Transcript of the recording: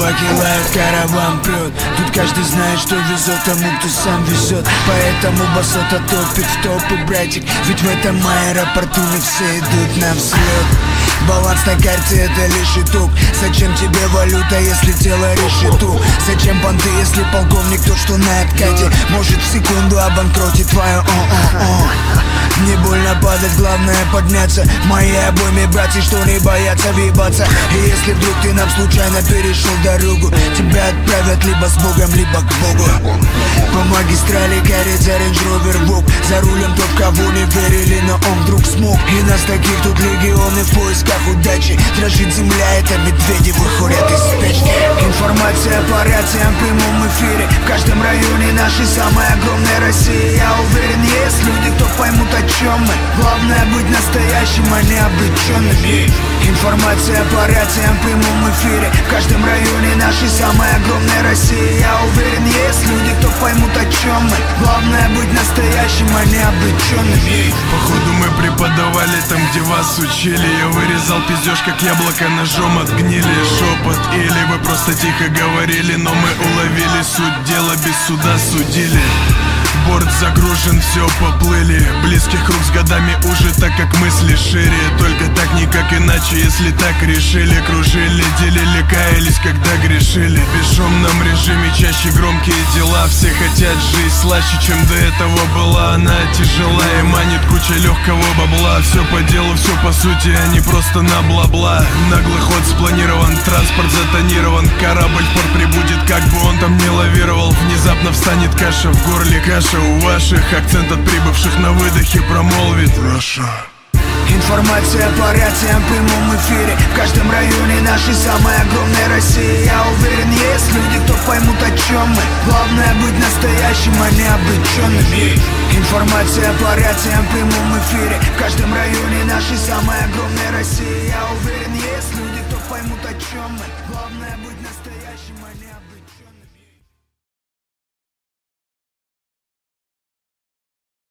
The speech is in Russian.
собаки лают, караван прет. Тут каждый знает, что везет тому, кто сам везет. Поэтому басота топит в топы, братик. Ведь в этом аэропорту не все идут на взлет. Баланс на карте — это лишь итог. Зачем тебе валюта, если тело решету? Зачем понты, если полковник тот, что на откате может в секунду обанкротить твое Не больно падать, главное подняться. В моей обойме братья, что не боятся въебаться. И если вдруг ты нам случайно перешел дорогу, тебя отправят либо с Богом, либо к Богу. По магистрали катится Range Rover Vogue. За рулем тот, кого не верили, но он вдруг смог. И нас таких тут легионы в поисках удачи. Дрожит земля, это медведи выходят из спячки. Информация по рациям в прямом эфире. В каждом районе нашей самой огромной России. Я уверен, есть люди, кто поймут, о чем мы. Главное быть настоящим, а не обреченным. Информация по рациям в прямом эфире. В каждом районе нашей самой огромной России. Я уверен, есть люди, кто поймут, о чем мы. Главное быть настоящим, а не обреченным. Походу мы преподавали там, где вас учили. Я вырезал пиздеж, как яблоко ножом от гнили. Шепот или вы просто тихо говорили, но мы уловили суть дела, без суда судили. Борт загружен, все поплыли. Близких круг с годами уже, так как мысли шире. Только так, никак иначе, если так решили. Кружили, делили, каялись, когда грешили. В бесшумном режиме чаще громкие дела. Все хотят жизнь слаще, чем до этого была. Она тяжела и манит куча легкого бабла. Все по делу, все по сути, а не просто на бла-бла. Наглый ход спланирован, транспорт затонирован. Корабль в порт прибудет, как бы он там не лавировал. Внезапно встанет каша в горле, каша у ваших. Акцент от прибывших на выдохе промолвит Russia. Информация по рациям в прямом эфире. В каждом районе нашей самой огромной России. Я уверен, есть люди, кто поймут, о чем мы. Главное быть настоящим, а не обреченным. Информация по рациям в прямом эфире. В каждом районе нашей самой огромной России. Я уверен, есть люди, кто поймут, о чем мы. Главное быть настоящим, а не обреченным.